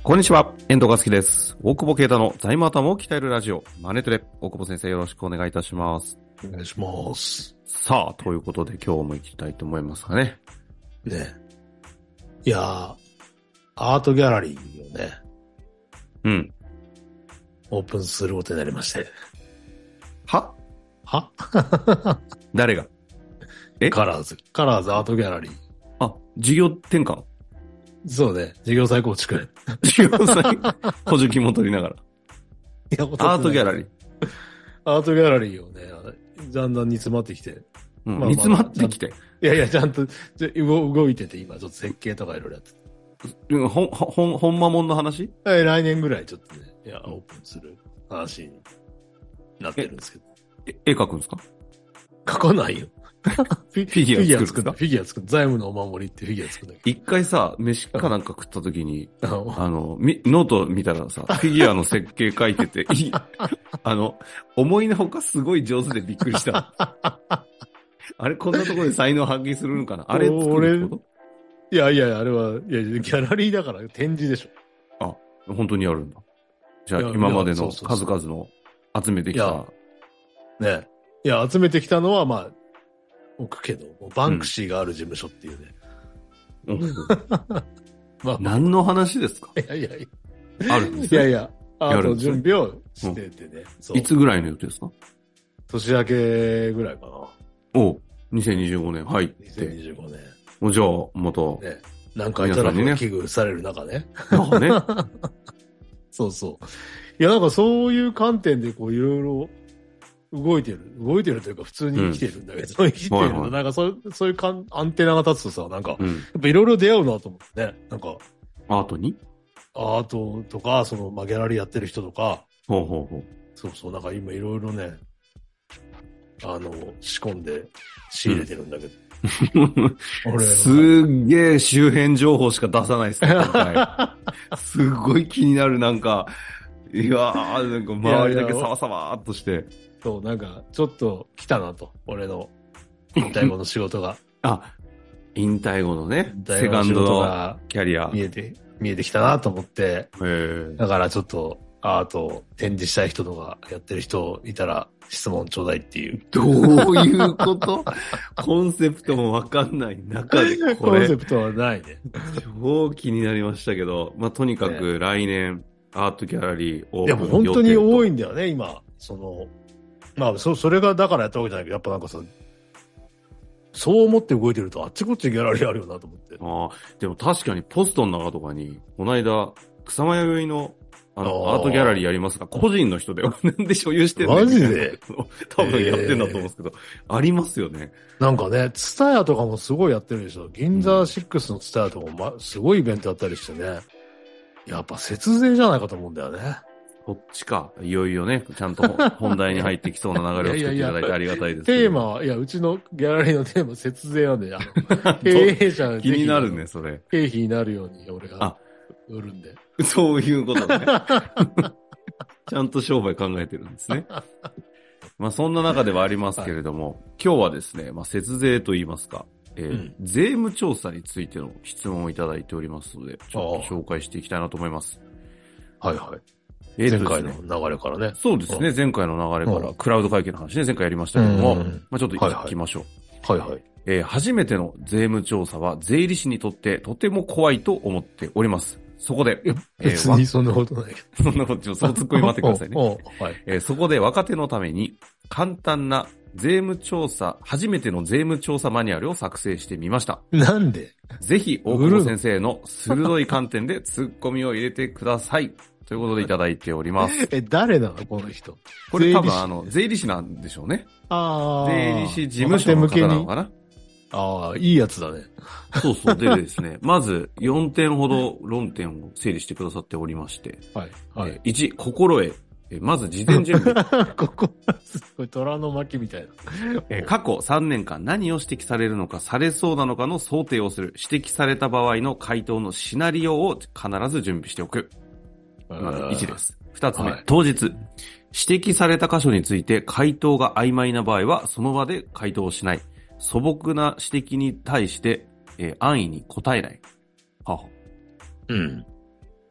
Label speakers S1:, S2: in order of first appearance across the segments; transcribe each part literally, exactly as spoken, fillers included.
S1: こんにちは、遠藤和樹です。大久保啓太の財務頭を鍛えるラジオ、マネトレ。大久保先生、よろしくお願いいたします。
S2: お願いします。
S1: さあ、ということで今日も行きたいと思いますがね。
S2: ね。いやー、アートギャラリーをね、
S1: うん。
S2: オープンすることになりまして。
S1: は
S2: は
S1: 誰がえ
S2: カラーズ。カラーズアートギャラリー。
S1: あ、事業転換
S2: そうね。事業再構築。
S1: 事業再、補助金も取りながら。
S2: いや、
S1: アートギャラリー。
S2: アートギャラリーをね、だんだん煮詰まってきて。
S1: うん、
S2: まあまあ、
S1: 煮詰まってきて。
S2: いやいや、ちゃんと動動いてて、今、ちょっと設計とかいろいろやってて。
S1: ほん、ほん、ほんまもんの話
S2: え来年ぐらいちょっとね、いや、オープンする話になってるんですけど。
S1: え、絵描くんですか？
S2: 描かないよ。フィ
S1: ギュア作るんだ。
S2: フィギュア作る。財務のお守りってフィギュア作るんだけど。
S1: 一回さ、飯かなんか食った時に、あの、み、ノート見たらさ、フィギュアの設計書いてて、いあの、思いのほかすごい上手でびっくりした。あれ、こんなところで才能発揮するのかなあれ作るってこと？
S2: いやいや、あれは、いや、ギャラリーだから展示でし
S1: ょ。あ、本当にやるんだ。じゃあ、今までの数々の集めてきた。
S2: ね。いや、集めてきたのは、まあ、置くけど、バンクシーがある事務所っていうね。
S1: うん、まあ、何の話ですか？
S2: いやいやいや。
S1: あるんですね。
S2: いやいや、アート準備をしててね、
S1: うん。いつぐらいの予定ですか？
S2: 年明けぐらいか
S1: な。おう、にせんにじゅうごねん入って。
S2: にせんにじゅうごねん。
S1: おじゃあ、また。
S2: ね。なんかいたら危惧される中ね。
S1: あね。
S2: そうそう。いや、なんかそういう観点でこういろいろ動いてる。動いてるというか普通に生きてるんだけど、うん、生きてる、はいはい。なんかそう、そういうかんアンテナが立つとさ、なんか、うん、やっぱいろいろ出会うなと思ってね。なんか。
S1: アートに
S2: アートとか、その、まあ、ギャラリーやってる人とか。
S1: ほうほうほう。
S2: そうそう、なんか今いろいろね、あの、仕込んで仕入れてるんだけど。
S1: うん、俺すっげえ周辺情報しか出さないですね、今回。すごい気になる、なんか。いやー、なんか周りだけサワサワーっとして。
S2: そう、なんか、ちょっと来たなと。俺の引退後の仕事が。
S1: あ、引退後のね、セカンドのキャリア。
S2: 見えて、見えてきたなと思って。だからちょっと、アートを展示したい人とかやってる人いたら質問ちょうだいっていう。
S1: どういうことコンセプトもわかんない中でこれ。
S2: コンセプトはないね。
S1: 超気になりましたけど、まあ、とにかく来年、ね、アートギャラリーを。
S2: いやもう本当に多いんだよね、今。その、まあ、そ、それがだからやったわけじゃないけど、やっぱなんかさ、そう思って動いてるとあっちこっちギャラリーあるよなと思って。
S1: ああ、でも確かにポストの中とかに、この間、草間彌生の、あの、アートギャラリーやりますが、個人の人で、なんで所有してる
S2: のマジで
S1: 多分やってんだと思うんですけど、えー、ありますよね。
S2: なんかね、ツタヤとかもすごいやってるでしょ。銀座ろくのツタヤとかも、ま、すごいイベントやったりしてね。やっぱ節税じゃないかと思うんだよね。
S1: こっちか。いよいよね、ちゃんと本題に入ってきそうな流れを作っていただいてありがたいです。
S2: いやいやいやテーマは、いや、うちのギャラリーのテーマ節税なんで、あの、経営者
S1: 気になるね、それ。
S2: 経費になるように俺が売るんで。
S1: そういうことね。ちゃんと商売考えてるんですね。まあそんな中ではありますけれども、はい、今日はですね、まあ節税と言いますか、えーうん、税務調査についての質問をいただいておりますので、ちょっと紹介していきたいなと思います。
S2: はいはい。えー、前回の流れからね。
S1: そうですね、前回の流れから、クラウド会計の話ね、前回やりましたけども、まあちょっと行きましょう。
S2: はいはい。はいはい。
S1: えー、初めての税務調査は税理士にとってとても怖いと思っております。そこで、
S2: 別にそんなことないけ
S1: ど。そんなこと、そのツッコミ待ってくださいね。
S2: はい
S1: えー。そこで若手のために簡単な税務調査、初めての税務調査マニュアルを作成してみました。
S2: なんで？
S1: ぜひ、大久保先生の鋭い観点でツッコミを入れてください。ということでいただいております。
S2: え、誰なのこの人。
S1: これ多分あの、税理士なんでしょうね。
S2: ああ。
S1: 税理士事務所の方なのかな。
S2: ああ、いいやつだね。
S1: そうそう。でですね、まずよんてんほど論点を整理してくださっておりまして。
S2: はい。はい。
S1: えー、いち、心得。まず事前準備。
S2: ここ、すごい虎の巻みたいな。
S1: えー、過去さんねんかん何を指摘されるのかされそうなのかの想定をする。指摘された場合の回答のシナリオを必ず準備しておく。まずいちです。ふたつめ、はい、当日。指摘された箇所について回答が曖昧な場合はその場で回答をしない。素朴な指摘に対して、えー、安易に答えない。はは。
S2: うん。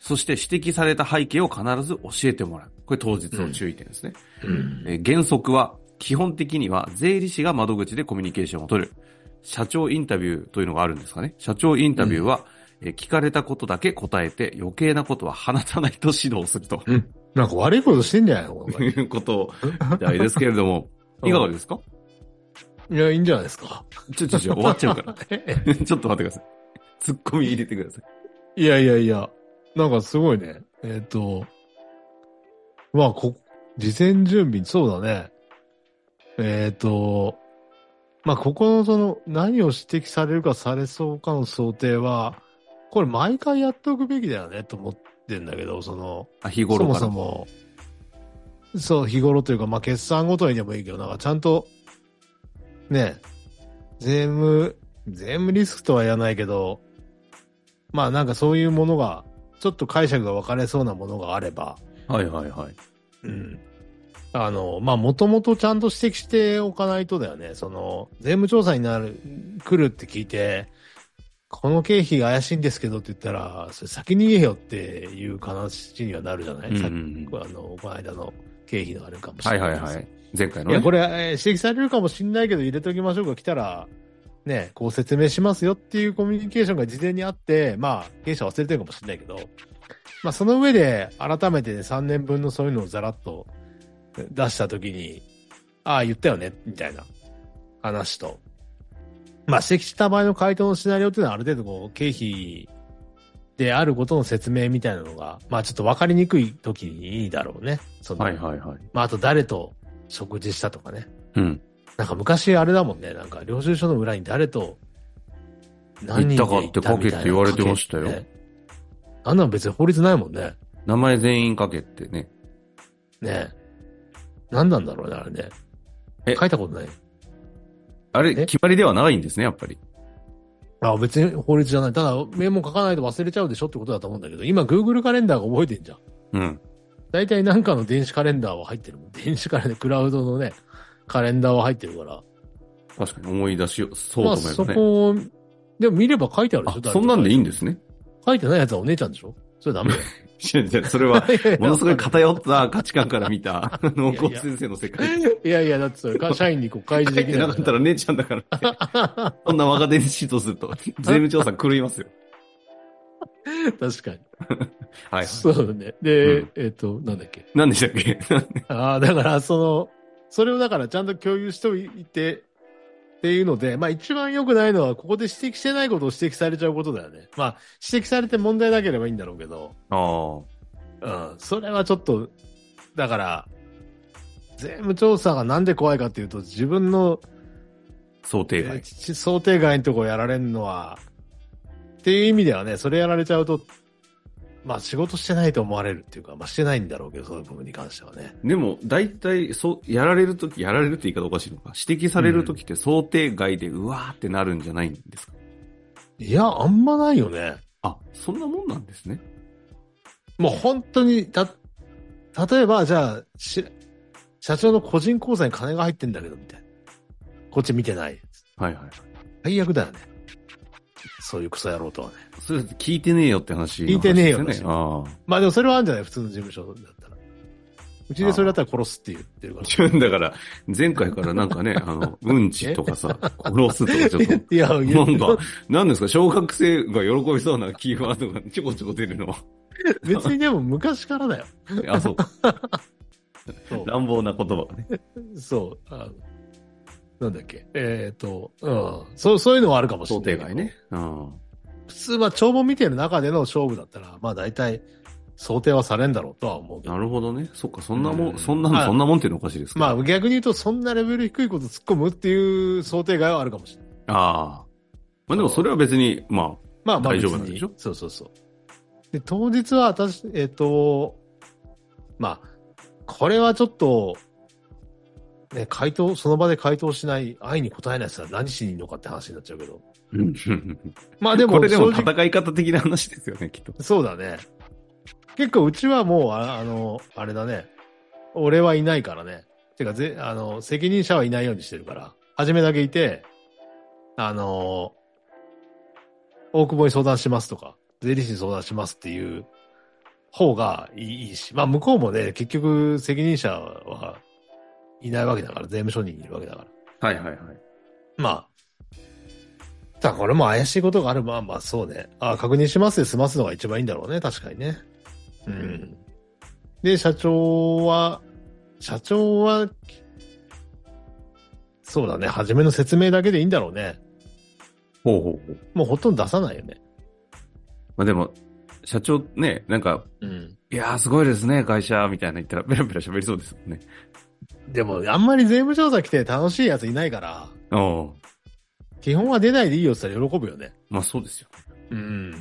S1: そして指摘された背景を必ず教えてもらう。これ当日の注意点ですね。うん、えー、原則は、基本的には税理士が窓口でコミュニケーションを取る。社長インタビューというのがあるんですかね。社長インタビューは、うん、えー、聞かれたことだけ答えて余計なことは話さないと指導すると。
S2: うん、なんか悪いことしてんじゃないの
S1: ということみたいですけれども、いかがですか？
S2: いや、いいんじゃないですか。
S1: ちょちょちょ、終わっちゃうから。ちょっと待ってください。ツッコミ入れてくださ
S2: い。いやいやいや、なんかすごいね。えっと、まあ、こ、事前準備、そうだね。えっと、まあ、ここのその、何を指摘されるかされそうかの想定は、これ毎回やっておくべきだよね、と思ってんだけど、その、
S1: あ、日頃から。
S2: そもそも、そう、日頃というか、まあ、決算ごとにでもいいけど、なんかちゃんと、ね、税務、税務リスクとは言わないけど、まあなんかそういうものが、ちょっと解釈が分かれそうなものがあれば。
S1: はいはいはい。
S2: うん。あの、まあもともとちゃんと指摘しておかないとだよね。その、税務調査になる、来るって聞いて、この経費が怪しいんですけどって言ったら、それ先に言えよっていう話にはなるじゃない、うんうん、さっき、あの、この間の経費があるかもしれない。
S1: はいはいはい。前回の、ね。
S2: いや、これ、えー、指摘されるかもしれないけど入れときましょうか。来たら、ね、こう説明しますよっていうコミュニケーションが事前にあって、まあ、経営者忘れてるかもしれないけど、まあ、その上で改めてさんねんぶんのそういうのをざらっと出したときに、ああ、言ったよね、みたいな話と、まあ、指摘した場合の回答のシナリオっていうのはある程度こう、経費であることの説明みたいなのが、まあ、ちょっと分かりにくいときにいいだろうね。その
S1: はいはいはい。
S2: まあ、あと誰と食事したとかね。
S1: うん。
S2: なんか昔あれだもんね。なんか領収書の裏に誰と
S1: 何人で行ったかって書けって言われてましたよ。ね、
S2: あんなの別に法律ないもんね。
S1: 名前全員書けってね。
S2: ねえ。何なんだろうね、あれね。え書いたことない。
S1: あれ、決まりではないんですね、やっぱり。
S2: あ、別に法律じゃない。ただ、メモ書かないと忘れちゃうでしょってことだと思うんだけど、今 Google カレンダーが覚えてんじゃん。
S1: うん。
S2: 大体なんかの電子カレンダーは入ってるもん。電子カレンダー、クラウドのね、カレンダーは入ってるから。
S1: 確かに思い出しよう、そうと思えばね。まあ、そ
S2: こを、でも見れば書いてあるでしょ。
S1: そんなんでいいんですね。
S2: 書いてないやつはお姉ちゃんでしょ。それダメだよ。
S1: いやいや、それは、ものすごい偏った価値観から見た、濃厚先生の世界。
S2: いやいや、だってそれ、社員にこう開示でき
S1: ない。書いてなかったら姉ちゃんだからって。そんな若手に指導すると、税務調査狂いますよ。
S2: 確かに。
S1: はい。
S2: そうだね。で、うん、えっと、なんだっけ。
S1: 何でしたっけ
S2: ああ、だから、その、それをだからちゃんと共有しておいて、っていうので、まあ一番良くないのは、ここで指摘してないことを指摘されちゃうことだよね。まあ、指摘されて問題なければいいんだろうけど。
S1: あ
S2: あ。うん。それはちょっと、だから、税務調査がなんで怖いかっていうと、自分の、
S1: 想定外。
S2: えー、想定外のところやられるのは、っていう意味ではね、それやられちゃうと、まあ仕事してないと思われるっていうか、まあしてないんだろうけど、そういう部分に関してはね。
S1: でも、大体、そう、やられるとき、やられるって言い方おかしいのか。指摘されるときって想定外で、うわーってなるんじゃないんですか？
S2: いや、あんまないよね。
S1: あ、そんなもんなんですね。
S2: もう本当に、た、例えば、じゃあ、し、社長の個人口座に金が入ってんだけど、みたいな。こっち見てない。
S1: はいはいはい。
S2: 最悪だよね。そういうクソ野郎とはね。
S1: それ聞いてねえよって話、
S2: ね。聞いてねえよね。
S1: ああ。
S2: まあでもそれはあるんじゃない普通の事務所だったら。うちでそれだったら殺すって言ってるか
S1: ら。だから、前回からなんかね、あの、うんちとかさ、殺すとかちょっと。いや、なんか、なんですか、小学生が喜びそうなキーワードがちょこちょこ出るの。
S2: 別にでも昔からだよ。
S1: あ、そう。そう乱暴な言葉がね。
S2: そう。あなんだっけ。えっ、ー、と、うん。そう、そういうのはあるかもしれない。
S1: 想定外ね。うん。
S2: 普通は帳簿見てる中での勝負だったら、まあ大体想定はされんだろうとは思うけど。
S1: なるほどね。そっか、そんなもん、うん、そんなの、そんなもんっていうのおかしいですか。
S2: まあ逆に言うと、そんなレベル低いこと突っ込むっていう想定外はあるかもしれない。
S1: ああ。まあでもそれは別に、まあ、
S2: まあまあ
S1: 大丈夫なんでしょ。
S2: そうそうそう。で、当日は私、えっ、ー、と、まあ、これはちょっと、ね、回答、その場で回答しない、愛に答えないやつは何しにいるのかって話になっちゃうけど。まあでも、
S1: これでも戦い方的な話ですよね、きっと。
S2: そうだね。結構うちはもう、あ, あの、あれだね。俺はいないからね。てか、ぜ、あの、責任者はいないようにしてるから。はじめだけいて、あの、大久保に相談しますとか、税理士に相談しますっていう方がいいし、まあ向こうもね、結局責任者はいないわけだから、税務署にいるわけだから。
S1: はいはいはい。
S2: まあ、だからこれも怪しいことがある。まあまあそうね。あ、確認しますで済ますのが一番いいんだろうね。確かにね。うん。で、社長は、社長は、そうだね。初めの説明だけでいいんだろうね。
S1: ほうほうほう。
S2: もうほとんど出さないよね。
S1: まあでも、社長ね、なんか、うん、いやーすごいですね、会社、みたいな言ったらペラペラ喋りそうですもんね。
S2: でも、あんまり税務調査来て楽しいやついないから、
S1: お
S2: 基本は出ないでいいよって言ったら喜ぶよね。
S1: まあそうですよ。
S2: うん。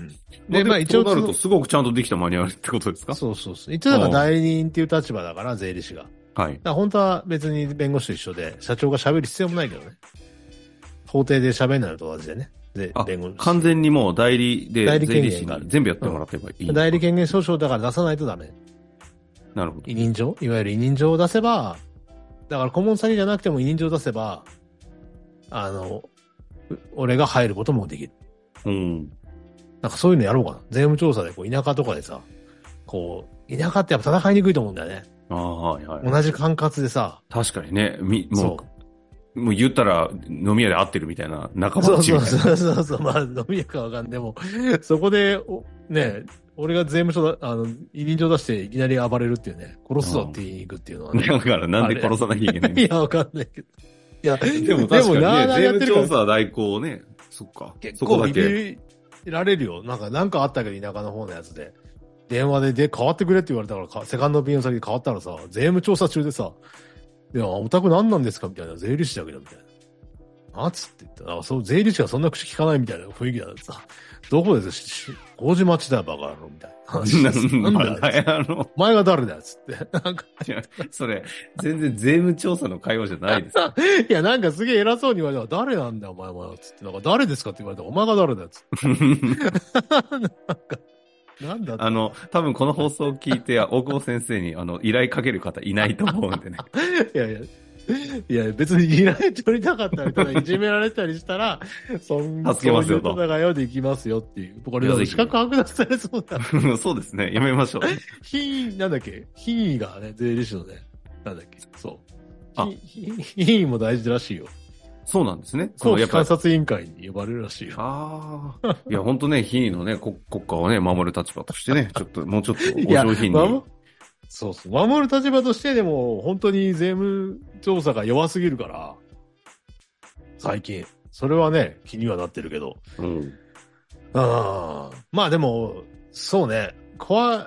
S1: で、まあ一応。そうなるとすごくちゃんとできたマニュアルってことですか？
S2: そうそうそう。一応だから代理人っていう立場だから、税理士が。はい。だから本当は別に弁護士と一緒で、社長が喋る必要もないけどね。法廷で喋んないのと同じでね。で、
S1: 弁護士。完全にもう代理で、代理権限が全部やってもらってばいい、うん。
S2: 代理権限証書だから出さないとダメ。
S1: なるほど。
S2: 委任状いわゆる委任状を出せば、だから顧問先じゃなくても委任状を出せば、あの、俺が入ることもできる。うん。なんかそういうのやろうかな。税務調査でこう田舎とかでさ、こう、田舎ってやっぱ戦いにくいと思うんだよね。ああ、はいはい。同じ管轄でさ。
S1: 確かにね。み、もう、もう言ったら飲み屋で会ってるみたいな仲間内みたいな。
S2: そうそうそうそうそう。まあ飲み屋かわかんでも、そこで、ね、俺が税務署だ、あの、委任状出していきなり暴れるっていうね、殺すぞって言いに行くっていうのはね。
S1: だからなんで殺さなきゃいけないの？
S2: いや、わかんないけど。いや、
S1: でも確かに、ね、税務調査代行ね、そっか。
S2: 結構ビビられるよ。なんか、なんかあったけど田舎の方のやつで。電話で、で、変わってくれって言われたから、セカンド便の先で変わったらさ、税務調査中でさ、いや、お宅何なんですかみたいな、税理士だけど、みたいな。なんつって言ったら、そう、税理士がそんな口聞かないみたいな雰囲気だってさ、どこです麹町だよ、バカ野郎、みたいな話。なんだよ。お前が誰だよ、つって。なんか。
S1: いや、それ、全然税務調査の会話じゃないです。
S2: いや、なんかすげえ偉そうに言われたら、誰なんだよ、お前は、つって。なんか、誰ですかって言われたら、お前が誰だよ、つって。なんか、なんだ
S1: あの、多分この放送を聞いて、大久保先生に、あの、依頼かける方いないと思うんでね。
S2: いやいや。いや、別に依頼取りたかったりとか、いじめられたりしたら、そんな、
S1: 助けますよと。
S2: そういう戦いで行きますよっていう。これでも資格剥奪されそうだ。
S1: そうですね。やめましょう。
S2: 品位、なんだっけ品位がね、税理士のね、なんだっけそう。あ品位も大事らしいよ。
S1: そうなんですね。
S2: 後期監察委員会に呼ばれるらしいよ。
S1: ああ。いや、本当ね、品位のね、国家をね、守る立場としてね、ちょっと、もうちょっとお上品に。
S2: そうそう。守る立場としてでも、本当に税務調査が弱すぎるから、最近。それはね、気にはなってるけど。うん。あまあでも、そうね、怖い、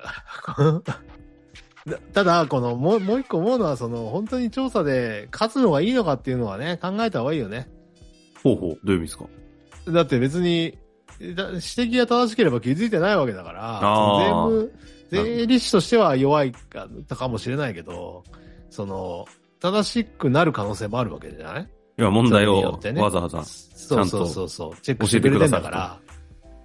S2: ただ、この、もう、もう一個思うのは、その、本当に調査で勝つのがいいのかっていうのはね、考えた方がいいよね。
S1: ほうほう、どういう意味ですか？
S2: だって別に、指摘が正しければ気づいてないわけだから、税務、税理士としては弱いか、かもしれないけど、その、正しくなる可能性もあるわけじゃない？
S1: いや、問題を、ね、わざわざ、
S2: そうそうそうそう、チェックしてくれてんだから、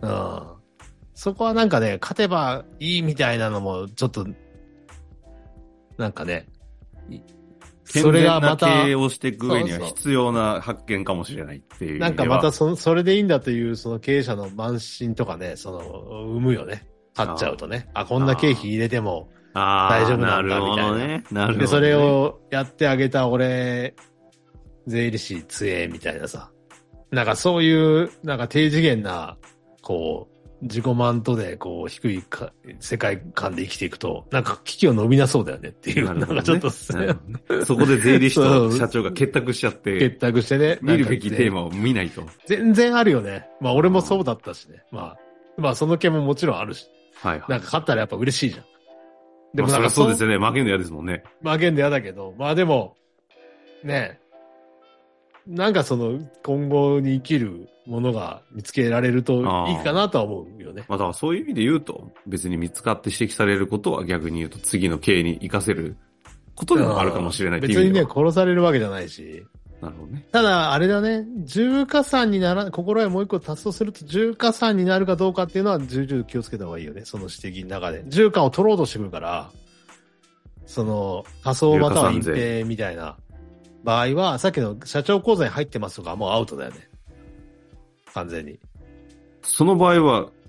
S2: うん。そこはなんかね、勝てばいいみたいなのも、ちょっと、なんかね、
S1: それがまた、経営をしていく上には必要な発見かもしれないっていう。そうそう
S2: なんかまたそ、それでいいんだという、その経営者の慢心とかね、その、生むよね。買っちゃうとね。あ、こんな経費入れても大丈夫なんだみたいな。なるほどね。なるほどね。で、それをやってあげた俺、税理士強えみたいなさ。なんかそういう、なんか低次元な、こう、自己満とで、こう、低いか世界観で生きていくと、なんか危機を伸びなそうだよねっていう。な、ね、なんかちょっと、
S1: ね、そこで税理士と社長が結託しちゃって。
S2: 結託してね。
S1: 見るべきテーマを見ないと。
S2: 全然あるよね。まあ俺もそうだったしね。まあ、まあその件ももちろんあるし。はい、はい。なんか勝ったらやっぱ嬉しいじゃん。
S1: でもなんか、まあ、そりゃそうですよね。負けんの嫌ですもんね。
S2: 負けんの嫌だけど、まあでも、ねなんかその、今後に生きるものが見つけられるといいかなとは思うよね。
S1: まあだからそういう意味で言うと、別に見つかって指摘されることは逆に言うと次の経営に活かせることでもあるかもしれないっていう意味では。
S2: 別にね、殺されるわけじゃないし。
S1: なるほどね。
S2: ただ、あれだね、重加算になら、心得もう一個達成すると重加算になるかどうかっていうのは重々気をつけた方がいいよね。その指摘の中で。重加を取ろうとしてくるから、その、仮想または隠蔽みたいな場合は、さっきの社長口座に入ってますとかもうアウトだよね。完全に。
S1: その場合は、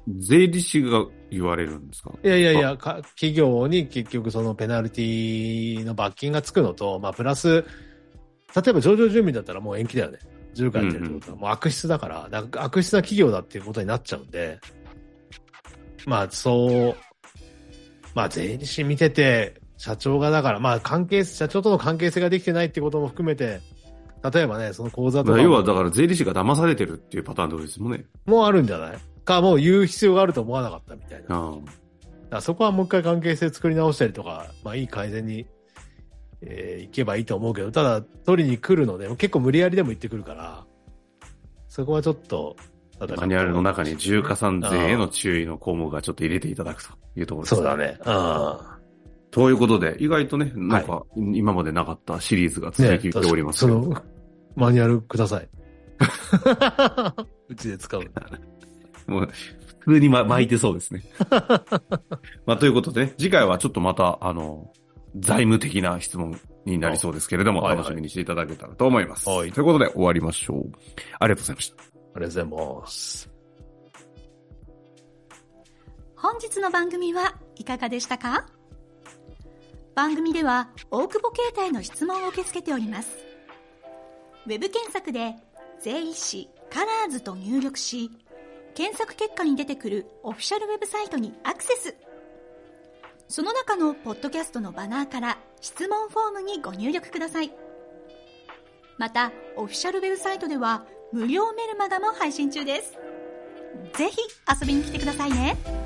S1: 税理士が言われるんですか？
S2: いやいやいや、か企業に結局そのペナルティの罰金がつくのと、まあプラス、例えば上場準備だったらもう延期だよね。じゅうかいやってるってことはもう悪質だから、だから悪質な企業だっていうことになっちゃうんで、まあそう、まあ税理士見てて、社長がだから、まあ関係、社長との関係性ができてないってことも含めて、例えばね、その口座とか。
S1: 要はだから税理士が騙されてるっていうパターンってことですもんね。
S2: もうあるんじゃないか、もう言う必要があると思わなかったみたいな。
S1: ああ。
S2: だからそこはもう一回関係性作り直したりとか、まあいい改善に、えー、行けばいいと思うけど、ただ取りに来るので、結構無理やりでも行ってくるから、そこはちょっと、
S1: マニュアルの中に重加算税への注意の項目がちょっと入れていただくというところですね。
S2: そうだね。うん。
S1: ということで、意外とね、なんか、今までなかったシリーズが続いておりますけど、ね、
S2: その、マニュアルください。うちで使う。
S1: もう、普通に、ま、巻いてそうですね。まあ、ということで、次回はちょっとまた、あの、財務的な質問になりそうですけれども、楽しみにしていただけたらと思います。はい。ということで、終わりましょう。ありがとうございました。
S2: ありがとうございます。
S3: 本日の番組はいかがでしたか？番組では大久保携帯の質問を受け付けております。ウェブ検索で税理士カラーズと入力し、検索結果に出てくるオフィシャルウェブサイトにアクセス。その中のポッドキャストのバナーから質問フォームにご入力ください。またオフィシャルウェブサイトでは無料メルマガも配信中です。ぜひ遊びに来てくださいね。